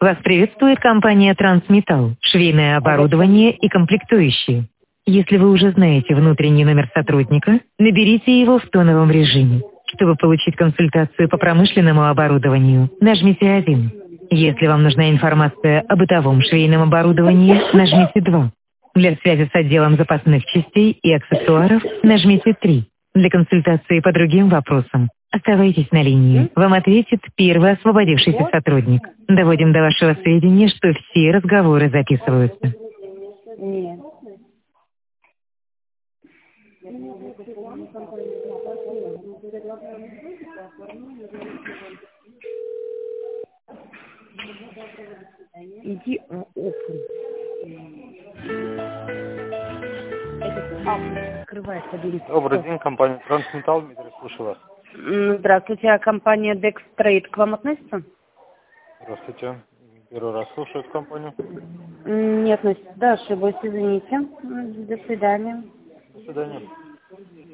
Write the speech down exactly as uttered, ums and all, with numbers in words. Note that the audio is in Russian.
Вас приветствует компания «Трансметалл», швейное оборудование и комплектующие. Если вы уже знаете внутренний номер сотрудника, наберите его в тоновом режиме. Чтобы получить консультацию по промышленному оборудованию, нажмите один. Если вам нужна информация о бытовом швейном оборудовании, нажмите два. Для связи с отделом запасных частей и аксессуаров нажмите три. Для консультации по другим вопросам оставайтесь на линии. Вам ответит первый освободившийся сотрудник. Доводим до вашего сведения, что все разговоры записываются. Нет. Иди в open. Открывай, подери. Добрый день, компания «Трансметалл», Дмитрий, слушаю вас. М, Здравствуйте, а компания Dextrade к вам относится? Здравствуйте. Первый раз слушаю эту компанию. М, Не относится, да, ошиблась, извините. М, До свидания. До свидания.